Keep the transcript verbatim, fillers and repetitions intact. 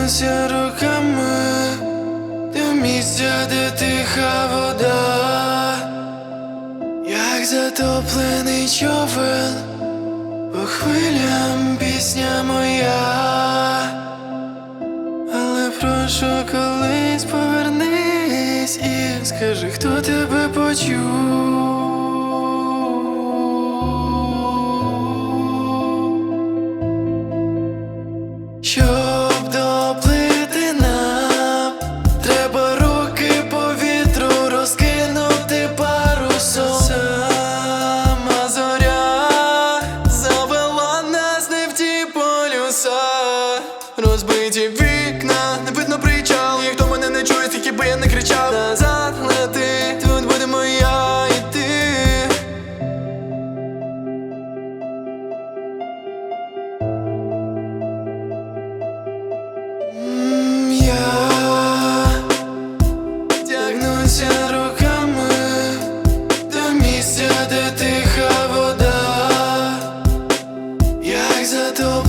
Тягнуся руками до місця, де тиха вода, як затоплений човен, по хвилям пісня моя. Але прошу, колись повернись і скажи, хто тебе почув. Щоб доплити нам, треба руки по вітру розкинути парусом. Сама зоря завела нас не в ті полюса. Розбиті вікна, не видно причал. Ніхто мене не чує, скільки би я не кричав. Назад лети, тут будемо я і ти. Тягнуся руками до місця, де тиха вода, як затоплена